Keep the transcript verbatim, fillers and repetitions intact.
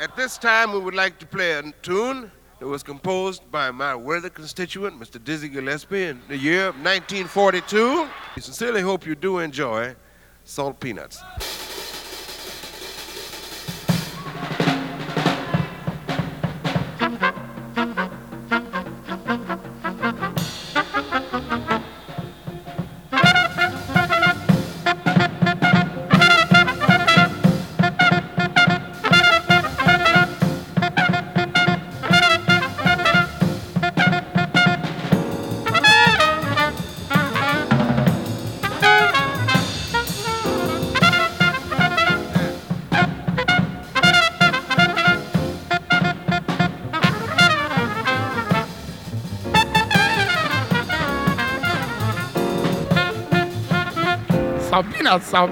At this time, we would like to play a tune that was composed by my worthy constituent, Mister Dizzy Gillespie, in the year of nineteen forty-two. We sincerely hope you do enjoy Salt Peanuts. Salt Peanuts, Salt